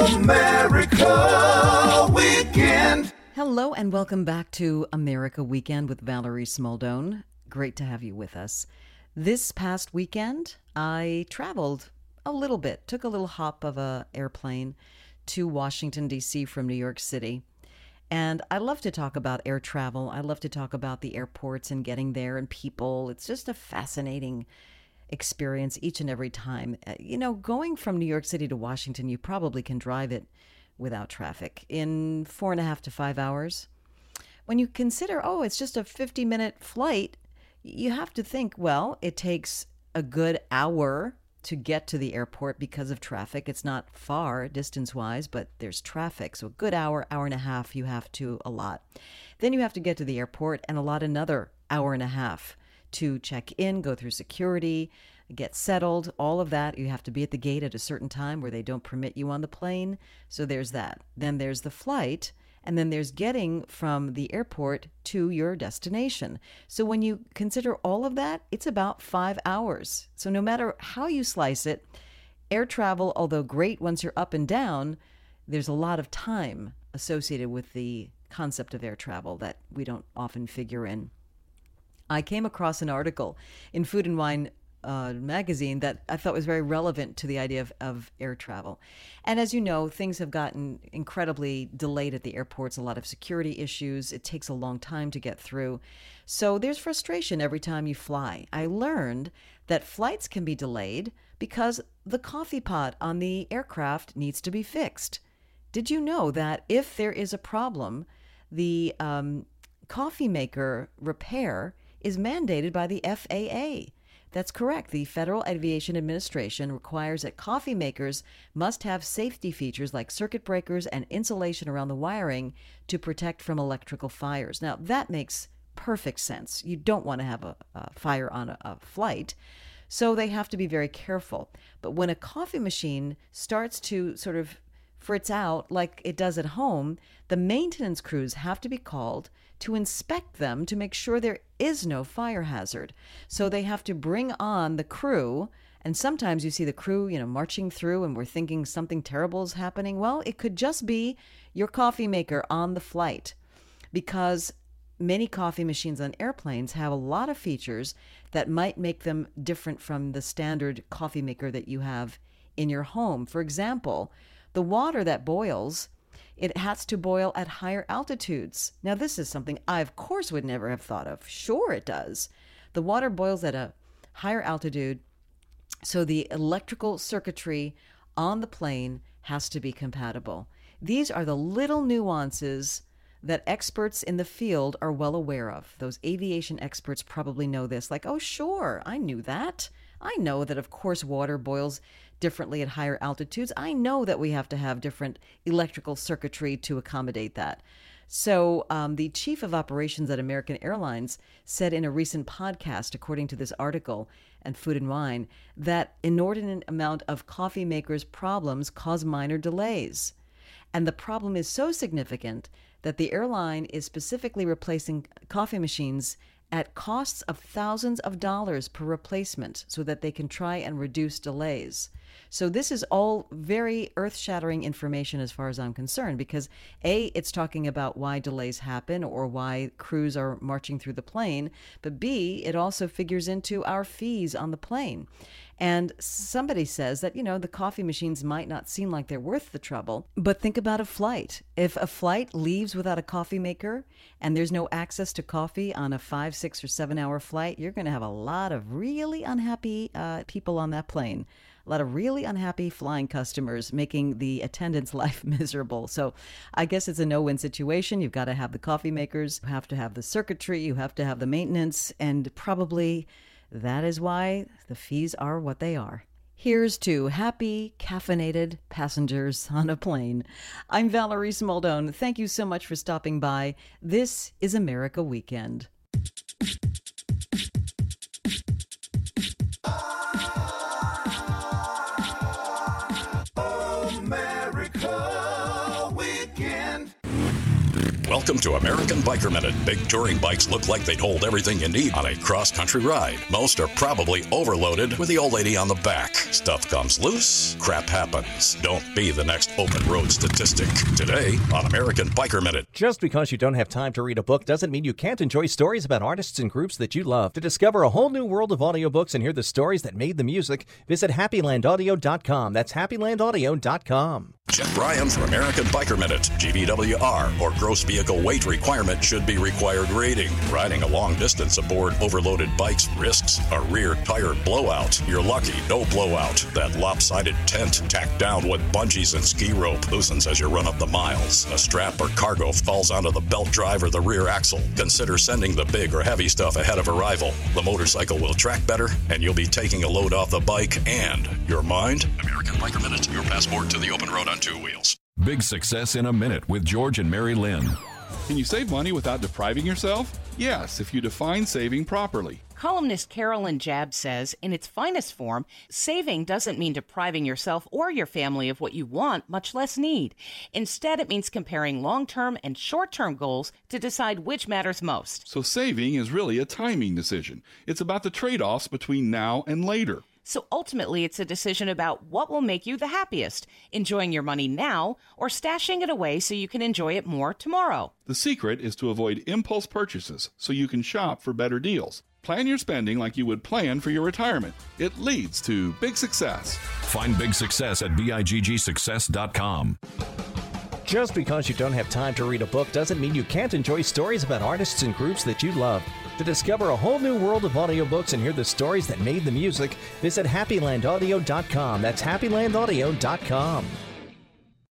America Weekend. Hello and welcome back to America Weekend with Valerie Smaldone. Great to have you with us. This past weekend, I traveled a little bit, took a little hop of an airplane to Washington, D.C. from New York City. And I love to talk about air travel. I love to talk about the airports and getting there and people. It's just a fascinating experience each and every time. Going from New York City to Washington, you probably can drive it without traffic in 4.5 to 5 hours. When you consider, it's just a 50-minute flight, you have to think, well, it takes a good hour to get to the airport because of traffic. It's not far distance-wise, but there's traffic. So a good hour, hour and a half you have to allot. Then you have to get to the airport and allot another hour and a half to check in, go through security, get settled, all of that. You have to be at the gate at a certain time where they don't permit you on the plane. So there's that. Then there's the flight, and then there's getting from the airport to your destination. So when you consider all of that, it's about 5 hours. So no matter how you slice it, air travel, although great once you're up and down, there's a lot of time associated with the concept of air travel that we don't often figure in. I came across an article in Food and Wine magazine that I thought was very relevant to the idea of air travel. And as you know, things have gotten incredibly delayed at the airports, a lot of security issues. It takes a long time to get through. So there's frustration every time you fly. I learned that flights can be delayed because the coffee pot on the aircraft needs to be fixed. Did you know that if there is a problem, the coffee maker repair is mandated by the FAA. That's correct. The Federal Aviation Administration requires that coffee makers must have safety features like circuit breakers and insulation around the wiring to protect from electrical fires. Now, that makes perfect sense. You don't want to have a fire on a flight, so they have to be very careful. But when a coffee machine starts to sort of fritz out like it does at home, the maintenance crews have to be called to inspect them to make sure there is no fire hazard. So they have to bring on the crew, and sometimes you see the crew, marching through and we're thinking something terrible is happening. Well, it could just be your coffee maker on the flight, because many coffee machines on airplanes have a lot of features that might make them different from the standard coffee maker that you have in your home. For example, the water that boils, it has to boil at higher altitudes. Now, this is something I, of course, would never have thought of. Sure, it does. The water boils at a higher altitude, so the electrical circuitry on the plane has to be compatible. These are the little nuances that experts in the field are well aware of. Those aviation experts probably know this. Like, oh, sure, I knew that. I know that, of course, water boils differently at higher altitudes. I know that we have to have different electrical circuitry to accommodate that. So the chief of operations at American Airlines said in a recent podcast, according to this article and Food and Wine, that inordinate amount of coffee makers' problems cause minor delays. And the problem is so significant that the airline is specifically replacing coffee machines at costs of thousands of dollars per replacement so that they can try and reduce delays. So this is all very earth-shattering information as far as I'm concerned, because A, it's talking about why delays happen or why crews are marching through the plane, but B, it also figures into our fees on the plane. And somebody says that, the coffee machines might not seem like they're worth the trouble, but think about a flight. If a flight leaves without a coffee maker and there's no access to coffee on a 5, 6, or 7 hour flight, you're going to have a lot of really unhappy people on that plane. A lot of really unhappy flying customers, making the attendant's life miserable. So I guess it's a no-win situation. You've got to have the coffee makers, you have to have the circuitry, you have to have the maintenance, and probably that is why the fees are what they are. Here's to happy, caffeinated passengers on a plane. I'm Valerie Smaldone. Thank you so much for stopping by. This is America Weekend. Welcome to American Biker Minute. Big touring bikes look like they'd hold everything you need on a cross-country ride. Most are probably overloaded with the old lady on the back. Stuff comes loose, crap happens. Don't be the next open road statistic. Today on American Biker Minute. Just because you don't have time to read a book doesn't mean you can't enjoy stories about artists and groups that you love. To discover a whole new world of audiobooks and hear the stories that made the music, visit HappyLandAudio.com. That's HappyLandAudio.com. Jeff Ryan for American Biker Minute. GVWR, or gross vehicle weight requirement, should be required rating. Riding a long distance aboard overloaded bikes risks a rear tire blowout. You're lucky, no blowout. That lopsided tent tacked down with bungees and ski rope loosens as you run up the miles. A strap or cargo falls onto the belt drive or the rear axle. Consider sending the big or heavy stuff ahead of arrival. The motorcycle will track better, and you'll be taking a load off the bike and your mind. American Biker Minute, your passport to the open road on two wheels. Big Success in a Minute with George and Mary Lynn. Can you save money without depriving yourself? Yes, if you define saving properly. Columnist Carolyn Jabb says, in its finest form, saving doesn't mean depriving yourself or your family of what you want, much less need. Instead, it means comparing long-term and short-term goals to decide which matters most. So saving is really a timing decision. It's about the trade-offs between now and later. So ultimately, it's a decision about what will make you the happiest, enjoying your money now or stashing it away so you can enjoy it more tomorrow. The secret is to avoid impulse purchases so you can shop for better deals. Plan your spending like you would plan for your retirement. It leads to big success. Find Big Success at BIGGsuccess.com. Just because you don't have time to read a book doesn't mean you can't enjoy stories about artists and groups that you love. To discover a whole new world of audiobooks and hear the stories that made the music, visit HappyLandAudio.com. That's HappyLandAudio.com.